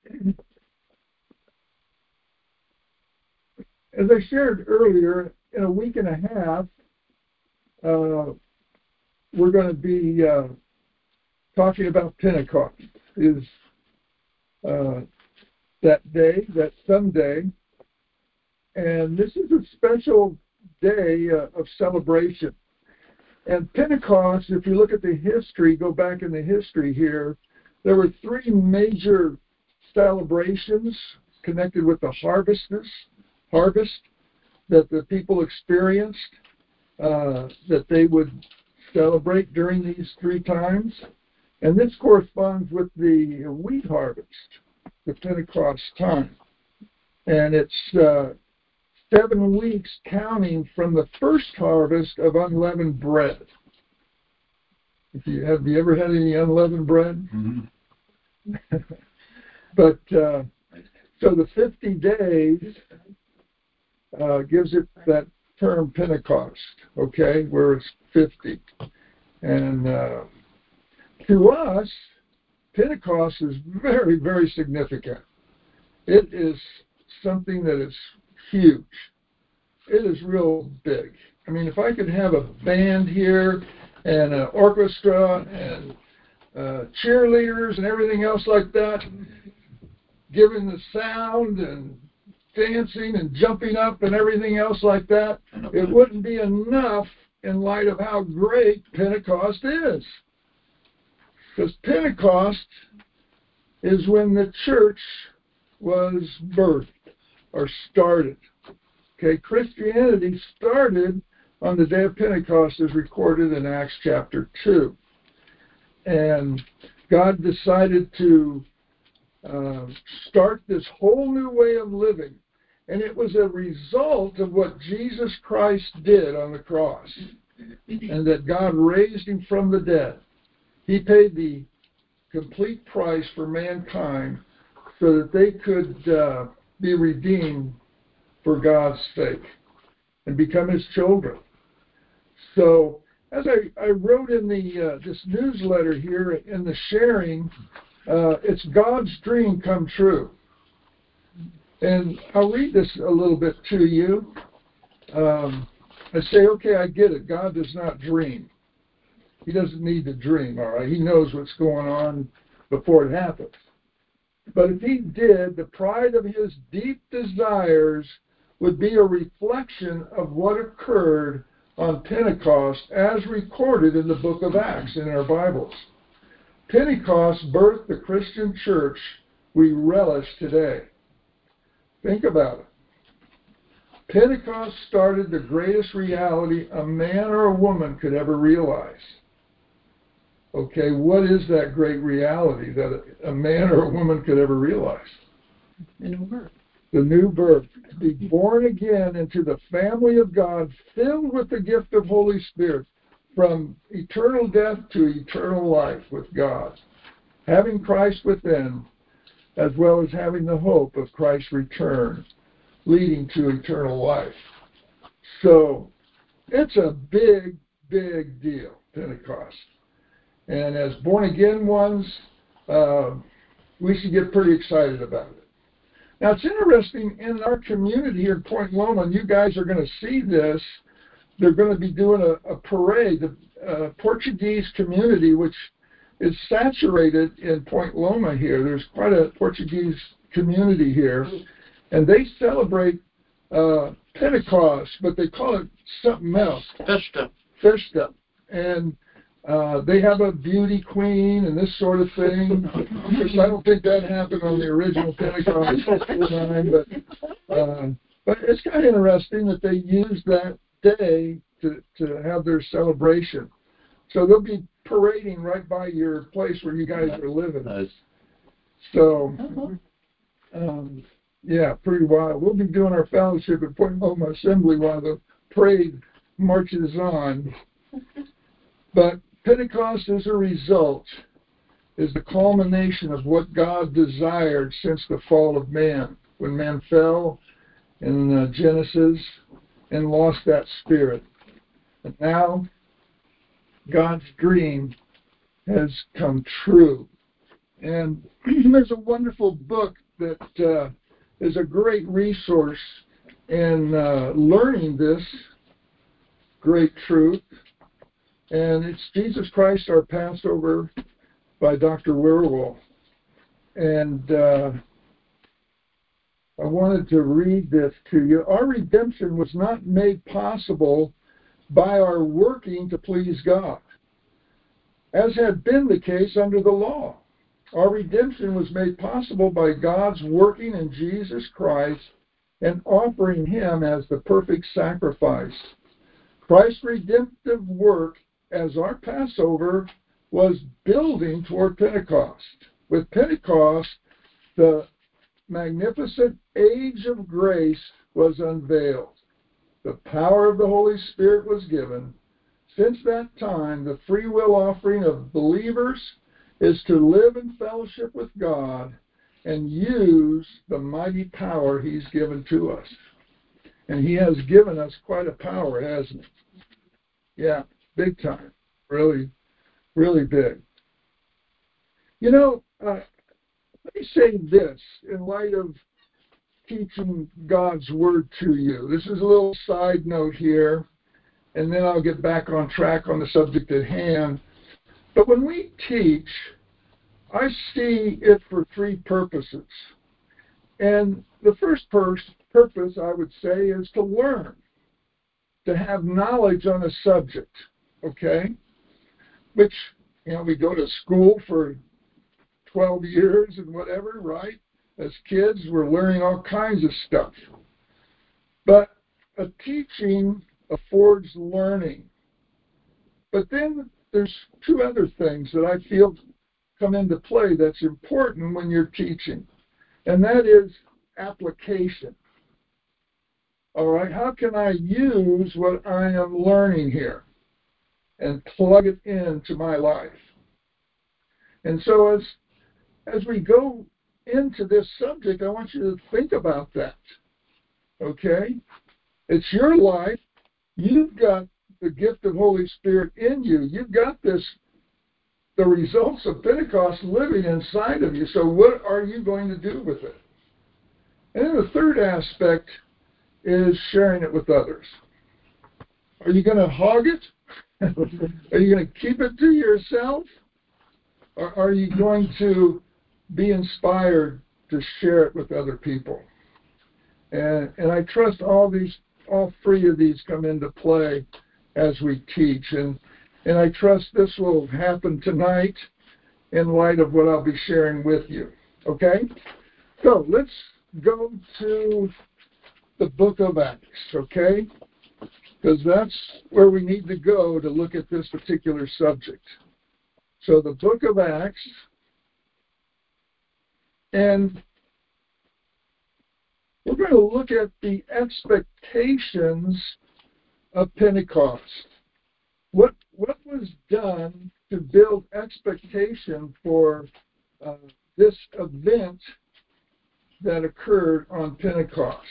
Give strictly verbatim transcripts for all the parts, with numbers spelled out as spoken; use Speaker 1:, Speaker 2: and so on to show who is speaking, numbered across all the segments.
Speaker 1: As I shared earlier, in a week and a half, uh, we're going to be uh, talking about Pentecost. Is uh, that day, that Sunday, and this is a special day uh, of celebration. And Pentecost, if you look at the history, go back in the history here, there were three major celebrations connected with the harvest, harvest that the people experienced, uh, that they would celebrate during these three times. And this corresponds with the wheat harvest, the Pentecost time. And it's uh, seven weeks counting from the first harvest of unleavened bread. If you have you ever had any unleavened bread?
Speaker 2: Mm-hmm.
Speaker 1: But uh, so the fifty days uh, gives it that term Pentecost, okay, where it's fifty. And uh, to us, Pentecost is very, very significant. It is something that is huge. It is real big. I mean, if I could have a band here and an orchestra and uh, cheerleaders and everything else like that, giving the sound and dancing and jumping up and everything else like that, it wouldn't be enough in light of how great Pentecost is. Because Pentecost is when the church was birthed or started. Okay, Christianity started on the day of Pentecost as recorded in Acts chapter two. And God decided to uh, start this whole new way of living. And it was a result of what Jesus Christ did on the cross. And that God raised him from the dead. He paid the complete price for mankind so that they could uh, be redeemed for God's sake and become his children. So as I, I wrote in the uh, this newsletter here in the sharing, uh, it's God's dream come true. And I'll read this a little bit to you. Um, I say, okay, I get it. God does not dream. He doesn't need to dream, all right? He knows what's going on before it happens. But if he did, the pride of his deep desires would be a reflection of what occurred on Pentecost as recorded in the book of Acts in our Bibles. Pentecost birthed the Christian church we relish today. Think about it. Pentecost started the greatest reality a man or a woman could ever realize. Okay, what is that great reality that a man or a woman could ever realize?
Speaker 3: The new birth.
Speaker 1: The new birth. To be born again into the family of God, filled with the gift of Holy Spirit, from eternal death to eternal life with God. Having Christ within, as well as having the hope of Christ's return, leading to eternal life. So, it's a big, big deal, Pentecost. And as born-again ones, uh, we should get pretty excited about it. Now, it's interesting, in our community here in Point Loma, and you guys are going to see this, they're going to be doing a, a parade. The uh, Portuguese community, which is saturated in Point Loma here, there's quite a Portuguese community here, and they celebrate uh, Pentecost, but they call it something else.
Speaker 2: Festa.
Speaker 1: Festa. And Uh, they have a beauty queen and this sort of thing. Because I don't think that happened on the original Pentecost time, but uh, but it's kind of interesting that they use that day to to have their celebration. So they'll be parading right by your place where you guys are living.
Speaker 2: Nice.
Speaker 1: So, um, yeah, pretty wild. We'll be doing our fellowship at Point Loma Assembly while the parade marches on. But Pentecost as a result is the culmination of what God desired since the fall of man, when man fell in uh, Genesis and lost that spirit. And now God's dream has come true. And there's a wonderful book that uh, is a great resource in uh, learning this great truth. And it's Jesus Christ, Our Passover by Doctor Wierwille. And uh, I wanted to read this to you. Our redemption was not made possible by our working to please God, as had been the case under the law. Our redemption was made possible by God's working in Jesus Christ and offering Him as the perfect sacrifice. Christ's redemptive work as our Passover was building toward Pentecost. With Pentecost, the magnificent age of grace was unveiled. The power of the Holy Spirit was given. Since that time, the free will offering of believers is to live in fellowship with God and use the mighty power He's given to us. And He has given us quite a power, hasn't He? Yeah, big time. Really, really big. You know, uh, let me say this in light of teaching God's Word to you. This is a little side note here, and then I'll get back on track on the subject at hand. But when we teach, I see it for three purposes. And the first pur- purpose, I would say, is to learn, to have knowledge on a subject, okay? Which, you know, we go to school for twelve years and whatever, right? As kids, we're learning all kinds of stuff. But a teaching affords learning. But then there's two other things that I feel come into play that's important when you're teaching, and that is application. All right, how can I use what I am learning here and plug it into my life? And so as as we go into this subject, I want you to think about that. Okay? It's your life. You've got the gift of Holy Spirit in you. You've got this, the results of Pentecost living inside of you. So what are you going to do with it? And then the third aspect is sharing it with others. Are you going to hog it? Are you going to keep it to yourself? Or are you going to be inspired to share it with other people? And, and I trust all these, all three of these come into play as we teach. And, and I trust this will happen tonight in light of what I'll be sharing with you. Okay? So let's go to the book of Acts, okay? Because that's where we need to go to look at this particular subject. So the book of Acts, and we're going to look at the expectations of Pentecost. What what was done to build expectation for uh, this event that occurred on Pentecost?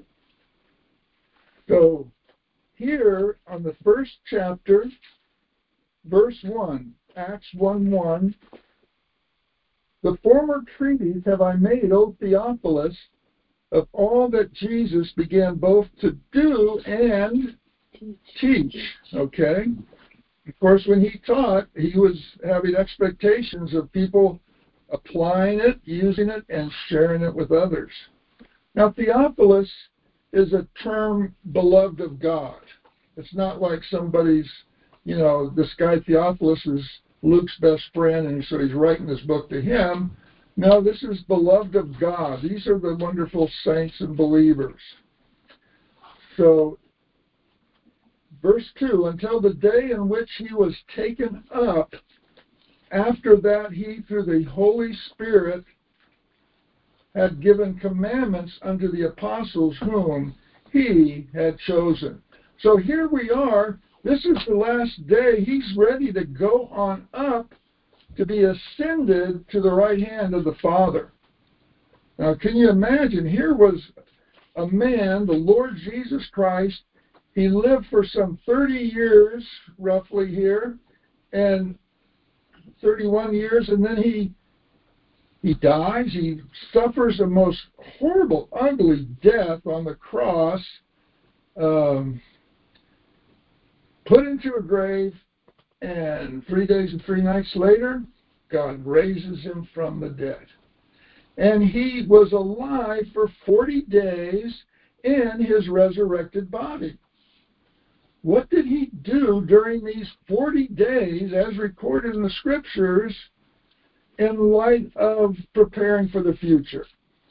Speaker 1: So here on the first chapter, verse one, Acts one one, the former treaties have I made, O Theophilus, of all that Jesus began both to do and teach. Okay? Of course, when he taught, he was having expectations of people applying it, using it, and sharing it with others. Now, Theophilus is a term beloved of God. It's not like somebody's, you know, this guy Theophilus is Luke's best friend, and so he's writing this book to him. No, this is beloved of God. These are the wonderful saints and believers. So, verse two, until the day in which he was taken up, after that he, through the Holy Spirit, had given commandments unto the apostles whom he had chosen. So here we are. This is the last day. He's ready to go on up to be ascended to the right hand of the Father. Now, can you imagine? Here was a man, the Lord Jesus Christ. He lived for some thirty years, roughly here, and thirty-one years, and then he He dies. He suffers a most horrible, ugly death on the cross, um, put into a grave, and three days and three nights later, God raises him from the dead. And he was alive for forty days in his resurrected body. What did he do during these forty days, as recorded in the Scriptures, in light of preparing for the future?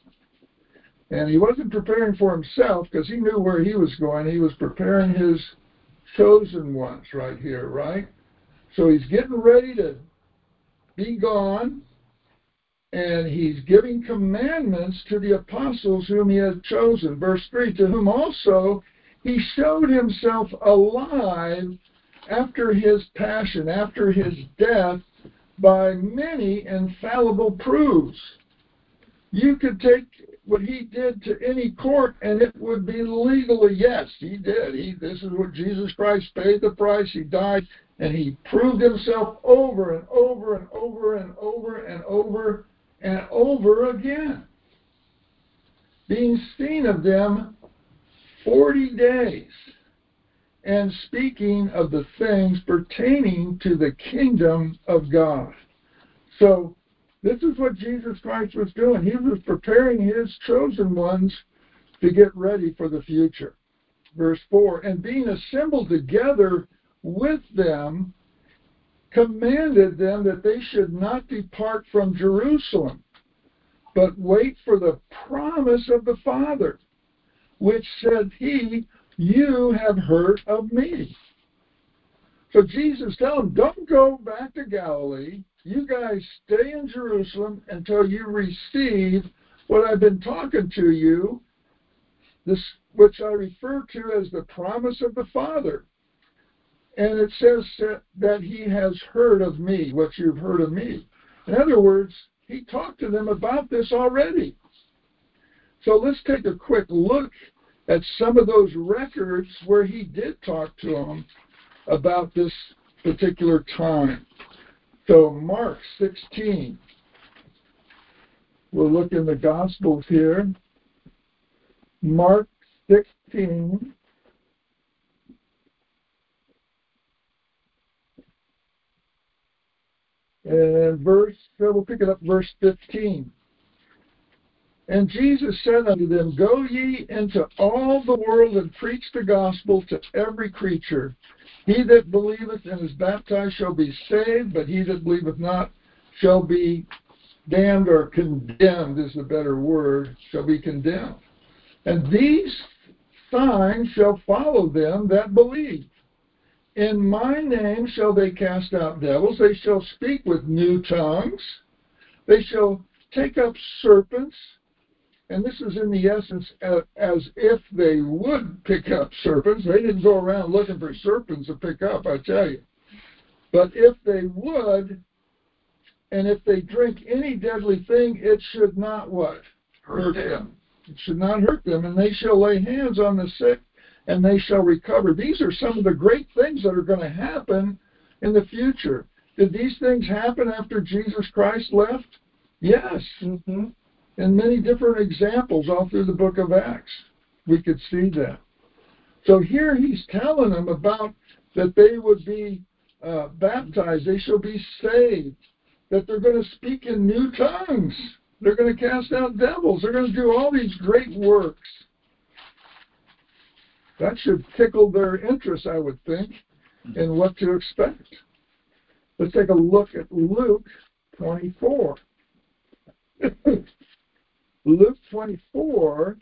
Speaker 1: And he wasn't preparing for himself, because he knew where he was going. He was preparing his chosen ones right here, right? So he's getting ready to be gone, and he's giving commandments to the apostles whom he had chosen. Verse three, to whom also he showed himself alive after his passion, after his death, by many infallible proofs. You could take what he did to any court, and it would be legally, yes, he did. He, this is what Jesus Christ paid the price. He died, and he proved himself over and over and over and over and over and over again, being seen of them forty days, and speaking of the things pertaining to the kingdom of God. So this is what Jesus Christ was doing. He was preparing his chosen ones to get ready for the future. Verse four, and being assembled together with them, commanded them that they should not depart from Jerusalem, but wait for the promise of the Father, which said he, you have heard of me. So Jesus told them, don't go back to Galilee. You guys stay in Jerusalem until you receive what I've been talking to you, this, which I refer to as the promise of the Father. And it says that he has heard of me, what you've heard of me. In other words, he talked to them about this already. So let's take a quick look at some of those records where he did talk to them about this particular time. So Mark sixteen. We'll look in the Gospels here. Mark sixteen. And verse, so we'll pick it up, verse fifteen. And Jesus said unto them, go ye into all the world and preach the gospel to every creature. He that believeth and is baptized shall be saved, but he that believeth not shall be damned, or condemned is the better word, shall be condemned. And these signs shall follow them that believe. In my name shall they cast out devils. They shall speak with new tongues. They shall take up serpents. And this is in the essence as if they would pick up serpents. They didn't go around looking for serpents to pick up, I tell you. But if they would, and if they drink any deadly thing, it should not what? Hurt them. It should not hurt them. And they shall lay hands on the sick, and they shall recover. These are some of the great things that are going to happen in the future. Did these things happen after Jesus Christ left? Yes. Mm-hmm. In many different examples all through the book of Acts, we could see that. So here he's telling them about that they would be uh, baptized, they shall be saved, that they're going to speak in new tongues, they're going to cast out devils, they're going to do all these great works. That should tickle their interest, I would think, in what to expect. Let's take a look at Luke twenty-four. Luke twenty-four,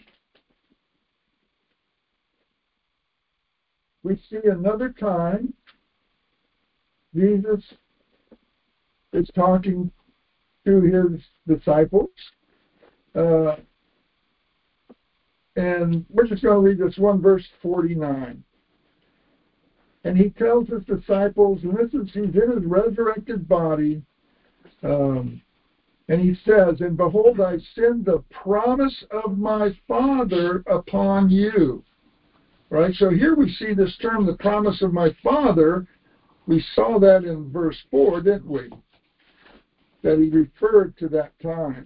Speaker 1: we see another time Jesus is talking to his disciples. Uh, and we're just going to read this one, verse forty-nine. And he tells his disciples, and this is, he's in his resurrected body, um, and he says, and behold, I send the promise of my Father upon you. Right? So here we see this term, the promise of my Father. We saw that in verse four, didn't we? that he referred to that time.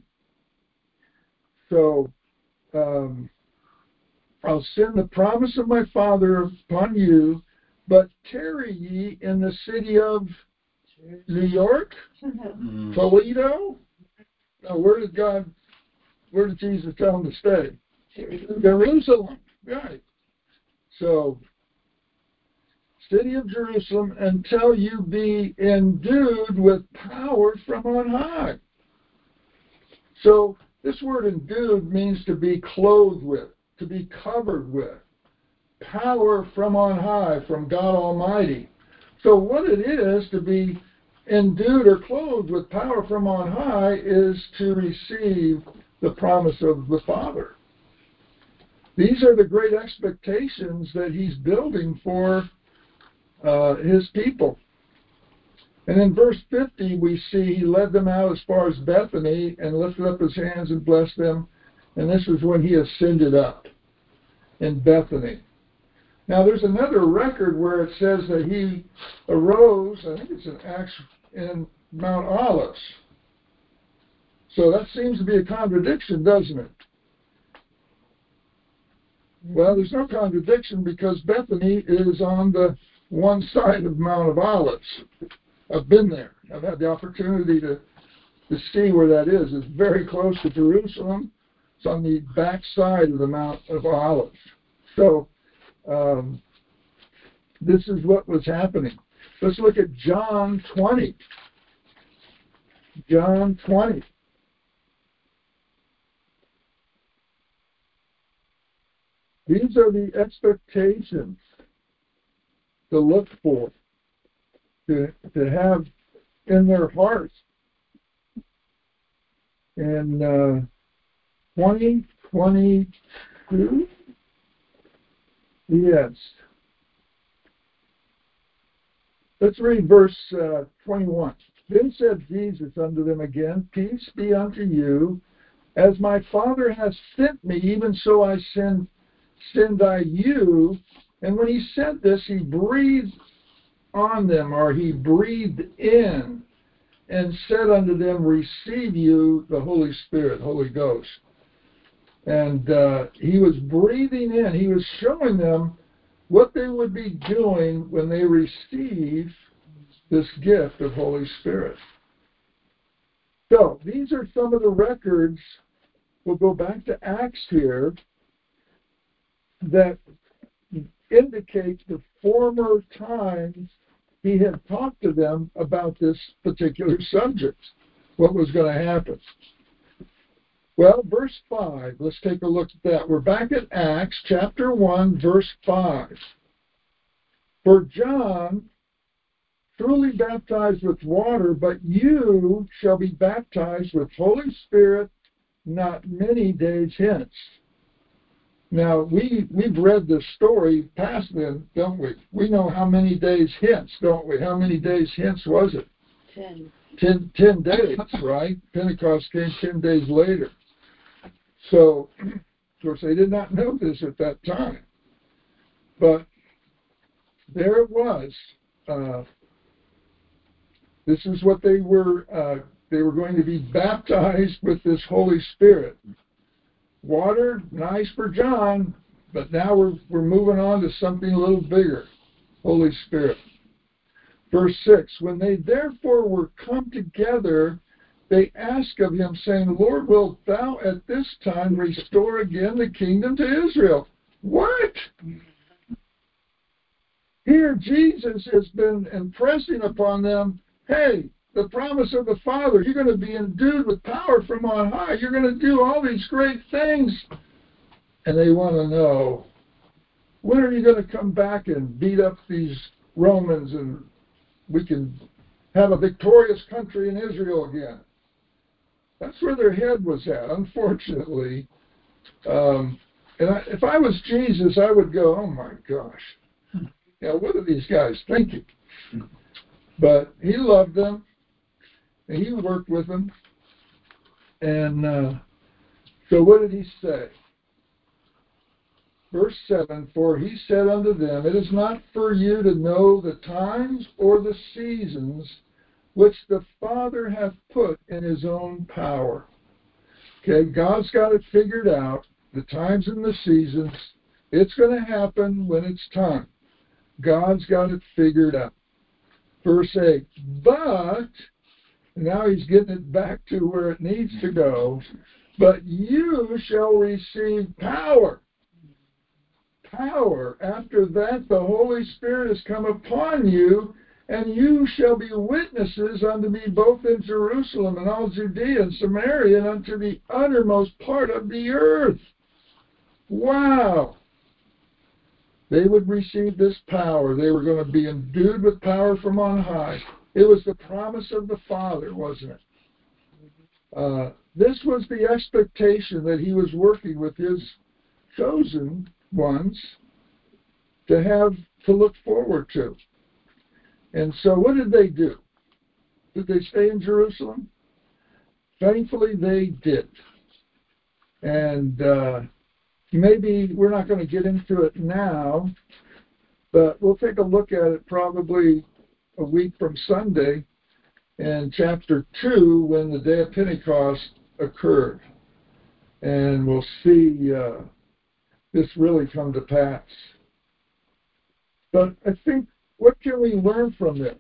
Speaker 1: So, um, I'll send the promise of my Father upon you, but tarry ye in the city of New York,
Speaker 2: Mm.
Speaker 1: Toledo. Now, where did God, where did Jesus tell him to stay? Jerusalem, right. So, city of Jerusalem, until you be endued with power from on high. So, this word endued means to be clothed with, to be covered with. Power from on high, from God Almighty. So what it is to be endued or clothed with power from on high is to receive the promise of the Father. These are the great expectations that he's building for uh, his people. And in verse fifty, we see he led them out as far as Bethany and lifted up his hands and blessed them. And this is when he ascended up in Bethany. Now, there's another record where it says that he arose, I think it's in Acts, in Mount Olives. So that seems to be a contradiction, doesn't it? Well, there's no contradiction because Bethany is on the one side of Mount of Olives. I've been there. I've had the opportunity to, to see where that is. It's very close to Jerusalem. It's on the back side of the Mount of Olives. So, um, this is what was happening. Let's look at John twenty. John twenty. These are the expectations to look for, to, to have in their hearts. In uh, twenty twenty-two, yes. Let's read verse uh, twenty-one. Then said Jesus unto them again, Peace be unto you. As my Father has sent me, even so I send, send I you. And when he said this, he breathed on them, or he breathed in, and said unto them, Receive you the Holy Spirit, Holy Ghost. And uh, he was breathing in. He was showing them what they would be doing when they receive this gift of Holy Spirit. So, these are some of the records. We'll go back to Acts here that indicate the former times he had talked to them about this particular subject, what was going to happen. Well, verse five, let's take a look at that. We're back at Acts chapter one, verse five. For John truly baptized with water, but you shall be baptized with Holy Spirit not many days hence. Now, we, we've read this story past then, don't we? We know how many days hence, don't we? How many days hence was it?
Speaker 3: Ten.
Speaker 1: Ten, ten days, right? Pentecost came ten days later. So, of course, they did not know this at that time. But there it was. Uh, this is what they were, uh, they were going to be baptized with this Holy Spirit. Water, nice for John, but now we're, we're moving on to something a little bigger. Holy Spirit. Verse six, when they therefore were come together, they asked of him, saying, Lord, wilt thou at this time restore again the kingdom to Israel? What? Here Jesus has been impressing upon them, hey, the promise of the Father, you're going to be endued with power from on high. You're going to do all these great things. And they want to know, when are you going to come back and beat up these Romans and we can have a victorious country in Israel again? That's where their head was at, unfortunately. Um, and I, if I was Jesus, I would go, oh my gosh, you know, what are these guys thinking? But he loved them, and he worked with them. And uh, so what did he say? Verse seven, for he said unto them, it is not for you to know the times or the seasons which the Father hath put in his own power. Okay, God's got it figured out, the times and the seasons. It's going to happen when it's time. God's got it figured out. Verse eight, but, now he's getting it back to where it needs to go, but you shall receive power. Power. After that, the Holy Spirit has come upon you, and you shall be witnesses unto me both in Jerusalem and all Judea and Samaria and unto the uttermost part of the earth. Wow. They would receive this power. They were going to be endued with power from on high. It was the promise of the Father, wasn't it? Uh, this was the expectation that he was working with his chosen ones to have to look forward to. And so what did they do? Did they stay in Jerusalem? Thankfully, they did. And uh, maybe we're not going to get into it now, but we'll take a look at it probably a week from Sunday in chapter two when the day of Pentecost occurred. And we'll see uh, this really come to pass. But I think, what can we learn from this?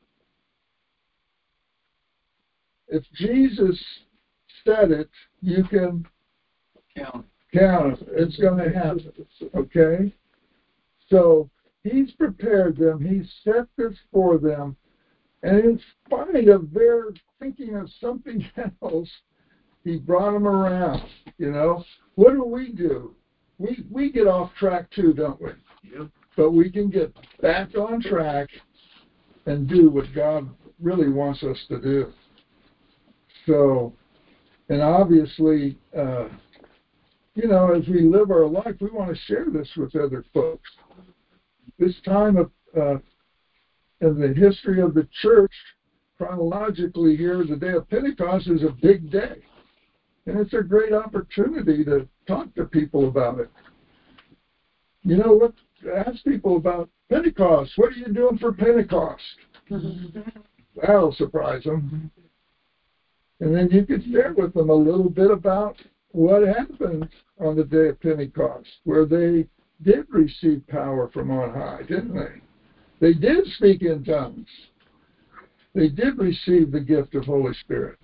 Speaker 1: If Jesus said it, you can
Speaker 2: Count.
Speaker 1: count it. It's going to happen. Okay? So he's prepared them. He's set this for them. And in spite of their thinking of something else, he brought them around. You know? What do we do? We we get off track too, don't we?
Speaker 2: Yep.
Speaker 1: But we can get back on track and do what God really wants us to do. So, and obviously, uh, you know, as we live our life, we want to share this with other folks. This time of uh, in the history of the church, chronologically here, the day of Pentecost is a big day. And it's a great opportunity to talk to people about it. You know what? Ask people about Pentecost. What are you doing for Pentecost? That'll surprise them. And then you could share with them a little bit about what happened on the day of Pentecost, where they did receive power from on high, didn't they? They did speak in tongues. They did receive the gift of Holy Spirit.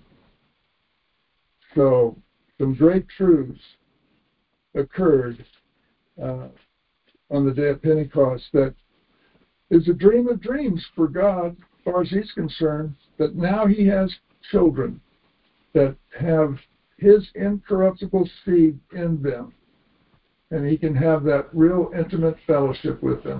Speaker 1: So some great truths occurred uh, on the day of Pentecost that is a dream of dreams for God, as far as he's concerned, that now he has children that have his incorruptible seed in them, and he can have that real intimate fellowship with them.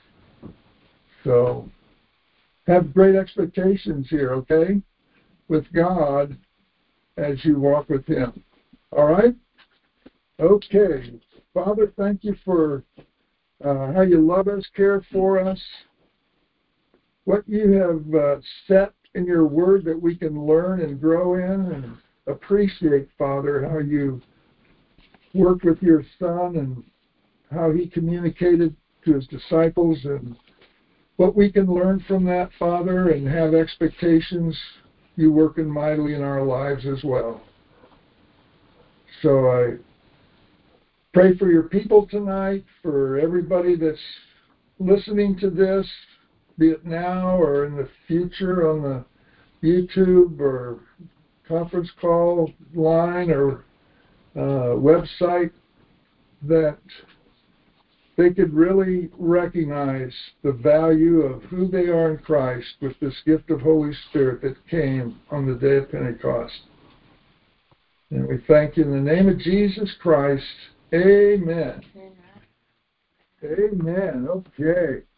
Speaker 1: So have great expectations here, okay, with God as you walk with him. All right? Okay. Father, thank you for uh, how you love us, care for us, what you have uh, set in your word that we can learn and grow in and appreciate, Father, how you worked with your Son and how he communicated to his disciples, and what we can learn from that, Father, and have expectations you working mightily in our lives as well. So I pray for your people tonight, for everybody that's listening to this, be it now or in the future on the YouTube or conference call line or uh, website, that they could really recognize the value of who they are in Christ with this gift of Holy Spirit that came on the day of Pentecost. And we thank you in the name of Jesus Christ. Amen. Amen. Amen. Okay.